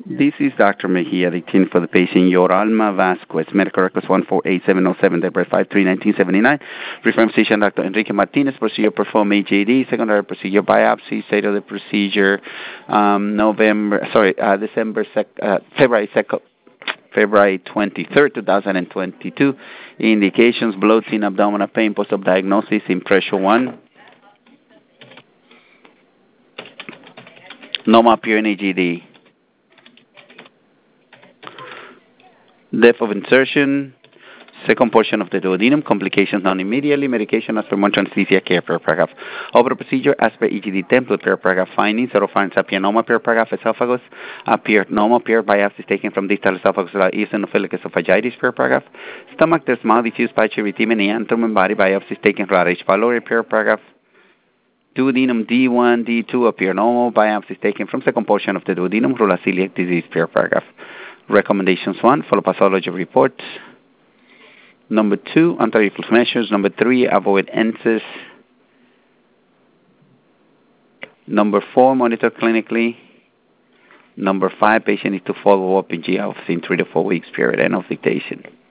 This is Dr. Mejia dictating for the patient Yoralma Vasquez, medical records 148707, date birth 5/3/1979. Referring physician Dr. Enrique Martinez, procedure performed HAD, secondary procedure biopsy, state of the procedure February 23rd, 2022. Indications, bloating, abdominal pain, post-op diagnosis, impression 1. Normal appearing AGD. Depth of insertion, second portion of the duodenum, complications known immediately, medication as per monitoring anesthesia care, per paragraph. Over procedure as per EGD template, per paragraph. Findings, oropharynx appear normal, per paragraph. Esophagus appeared normal, per biopsies taken from distal esophagus without eosinophilic esophagitis, per paragraph. Stomach, there's mild diffuse patchy erythema in the abdomen, body biopsies taken from H. pylori, per paragraph. Duodenum D1, D2 appear normal, biopsies taken from second portion of the duodenum, rural celiac disease, per paragraph. Recommendations 1, follow pathology report. Number 2, anti-reflux measures. Number 3, avoid NSAIDs. Number 4, monitor clinically. Number 5, patient needs to follow up in GI office in 3 to 4 weeks period. End of dictation.